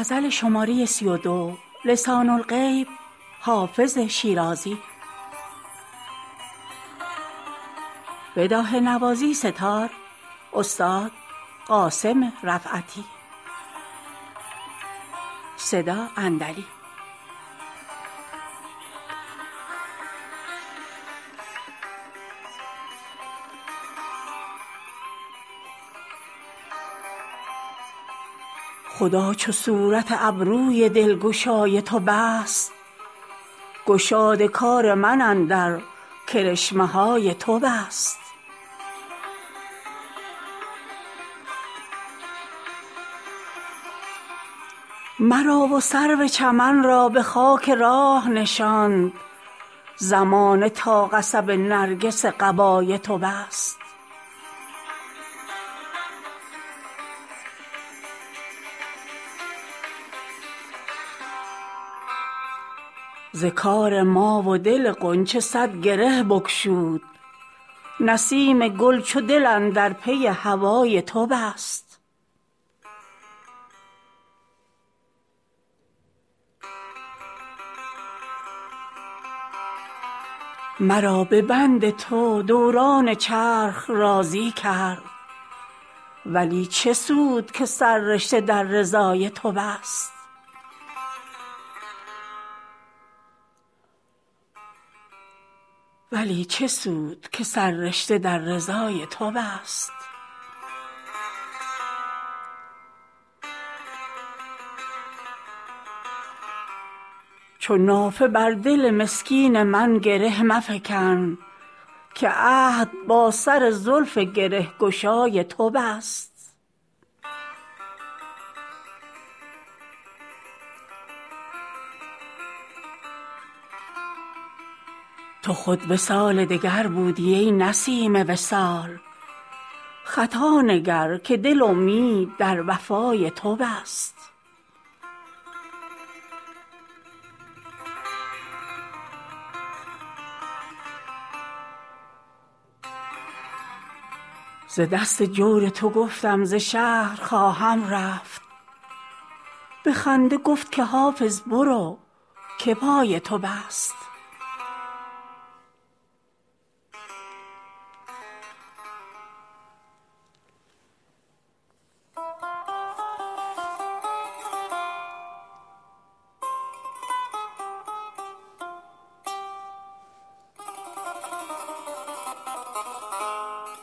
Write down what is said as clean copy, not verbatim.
لسان الغیب حافظ شیرازی. بداهه نوازی ستار استاد قاسم رفعتی. صدا اندلی. خدا چو صورت ابروی دلگشای تو بست، گشاد کار من اندر کرشمه های تو بست. مرا و سرو چمن را به خاک راه نشاند، زمانه تا قصب نرگس قبای تو بست. ز کار ما و دل غنچه صد گره بگشود، نسیم گل چو دل اندر پی هوای تو بست. مرا به بند تو دوران چرخ راضی کرد، ولی چه سود که سررشته در رضای تو بست. ولی چه سود که سررشته در رضای تو بست. چو نافه بر دل مسکین من گره مفکن، که عهد با سر زلف گره گشای تو بست. تو خود وصال دگر بودی ای نسیم وصال، خطا نگر که دل امید در وفای تو بست. ز دست جور تو گفتم ز شهر خواهم رفت، به خنده گفت که حافظ برو که پای تو بست.